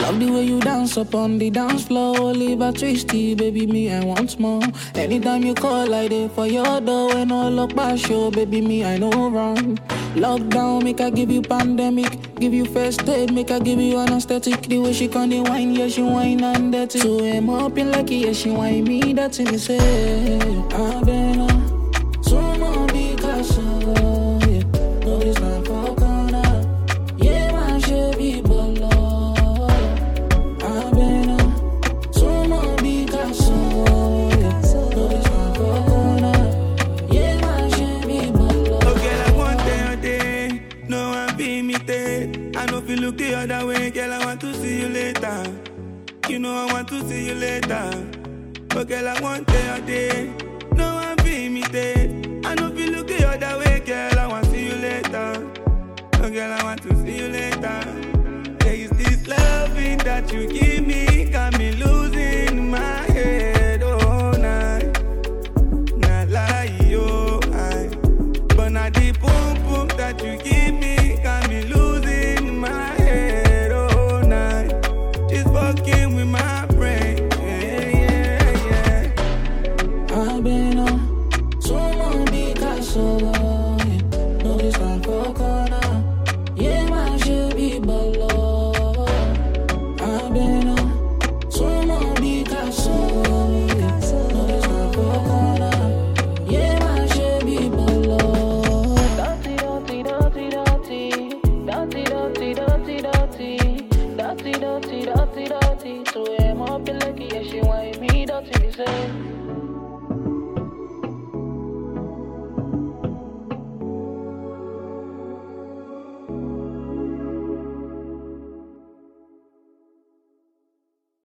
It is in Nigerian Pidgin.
Love the way you dance up on the dance floor. Leave a twisty, baby, me, I want more. Anytime you call, I there for your door. When all up my show, baby, me, I know wrong. Lockdown, make I give you pandemic. Give you first aid, make I give you anesthetic. The way she can the wine, yeah, she wine and dirty. So I'm up in lucky, yeah, she wine me, that's in the say. I've been so more because yeah. No, it's not for corner. Yeah, my shit be below. I've been so more because yeah. No, it's not for corner. Yeah, my shit be below. Okay, like one day a day, no one be me there. I know if you look the other way, girl, I want to see you later. You know I want to see you later. Okay, like one day a day, no one be me there. I know if you look the other way, girl, I want to see you later. Oh, girl, I want to see you later. There is this loving that you give me, got me losing my head all night. Not lie, yo, but not the boom boom that you give me, got me losing my head all night. It's fucking with my brain, yeah. I've been so long because yeah. No, this not for corner. Yeah, my shit be below. I've been so long because yeah. No, this not for corner. Yeah, my shit be below. Dirty, dirty, dirty, dirty. Dirty, dirty, dirty, dirty. Dirty, dirty, dirty, dirty. So I'm up in lucky, yeah, she want me dirty, me say.